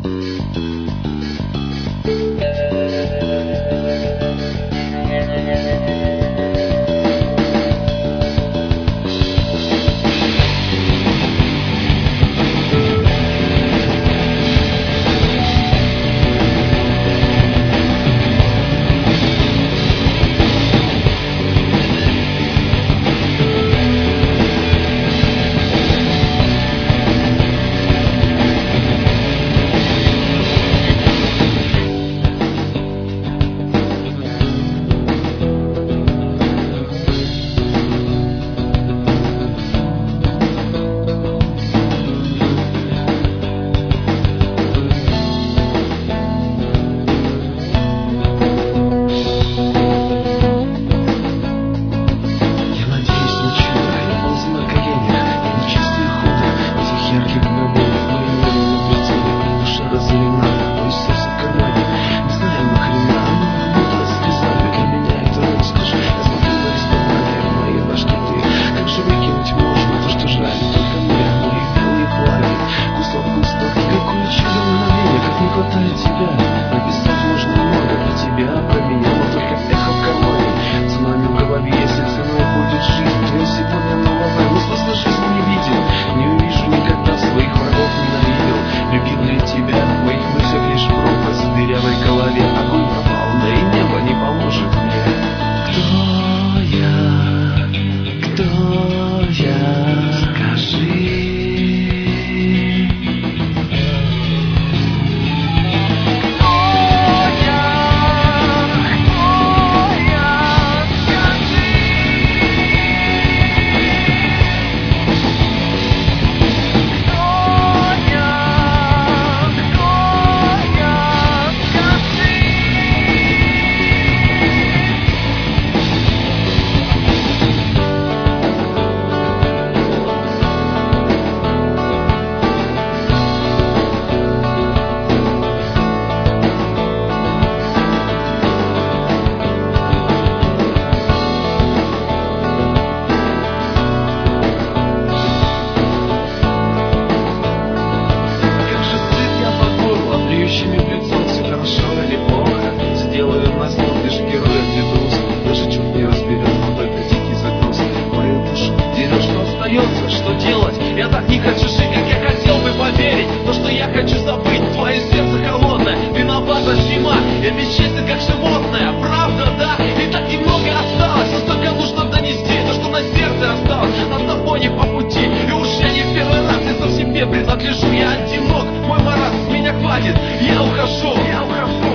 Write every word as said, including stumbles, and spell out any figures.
Написать можно много про тебя, про меня, но только эхо в кармане. Цунами в голове, если ценой будет жизнь, то я сегодня новая, но смысла жизни не видел. Не увижу никогда своих врагов, ненавидел. Любил ли тебя, в моих мыслях лишь пропасть в дырявой голове. Огонь пропал, да и небо не поможет мне. Кто я? Кто я? Скажи. Что делать? Я так не хочу жить, как я хотел бы поверить. То, что я хочу забыть, твое сердце холодное, виновата зима. Я бесчестен, как животное, правда, да? И так немного осталось, но столько нужно донести. То, что на сердце осталось, нас с тобой не по пути. И уж я не в первый раз, я сам себе принадлежу. Я одинок, мой маразм, с меня хватит, я ухожу, я ухожу.